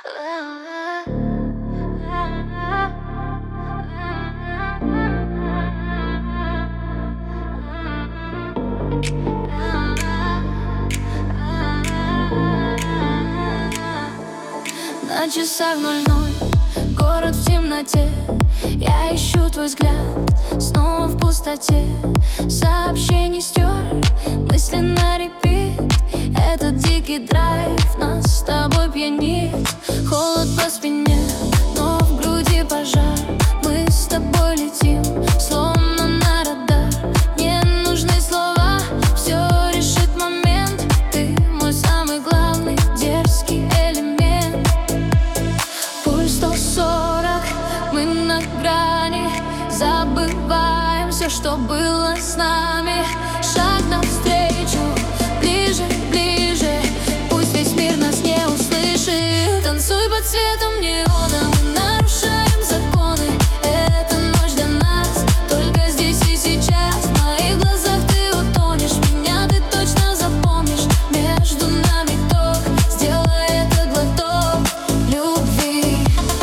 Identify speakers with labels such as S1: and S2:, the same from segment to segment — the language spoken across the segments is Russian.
S1: На часах 00, город в темноте. Я ищу твой взгляд, снова в пустоте. Сообщений стер, мысли на репит. Этот дикий драйв нас с тобой пьянит. Холод по спине, но в груди пожар. Мы с тобой летим, словно на радар. Не нужны слова, все решит момент. Ты мой самый главный, дерзкий элемент. Пульс 140, мы на грани. Забываем все, что было с нами. Шаг навстречу, ближе, ближе. Пусть весь мир нас не услышит. Танцуй под светом неона, мы нарушаем законы. Эта ночь для нас, только здесь и сейчас. В моих глазах ты утонешь, меня ты точно запомнишь. Между нами ток, сделай это глоток любви.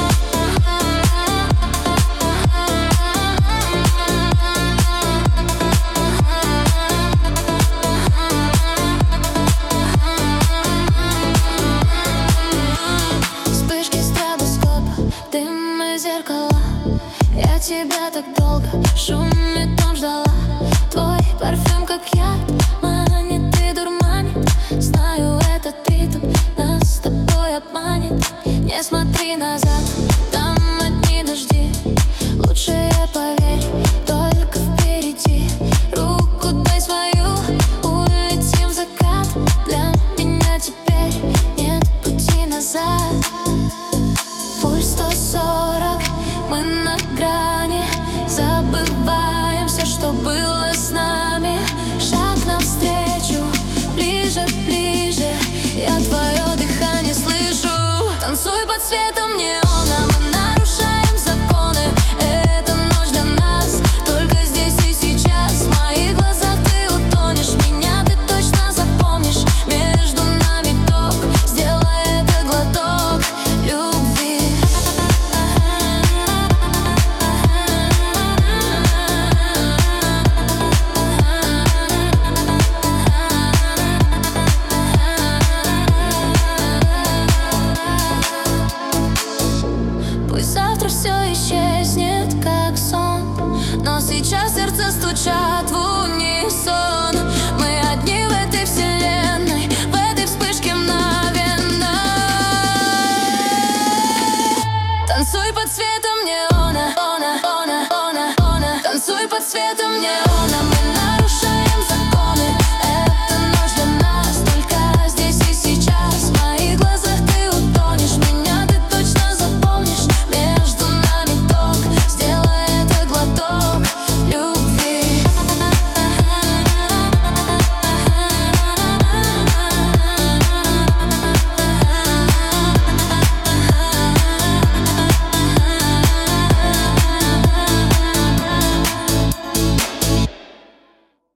S1: Вспышки стробоскопа, дым и зеркала. Я тебя так долго в шуме том ждала. Твой парфюм, как я, манит и дурманит. Знаю, этот ритм нас с тобой обманет. Не смотри назад, там одни дожди. Лучше поверь, только впереди. Руку дай свою, улетим в закат. Для меня теперь нет пути назад. Пульс 140, мы на грани. Забываем все, что было с нами. Шаг навстречу, ближе, ближе. Я твое дыхание слышу. Танцуй под светом неона, мы нарушаем законы. Эта ночь для нас, только здесь и сейчас. В моих глазах ты утонешь, меня ты точно запомнишь. Между нами ток, сделай это глоток любви. Пусть завтра все исчезнет, как сон, но сейчас сердца стучат в унисон. Мы одни в этой вселенной, в этой вспышке мгновенной. Танцуй под светом неона, она. Танцуй под светом неона, мы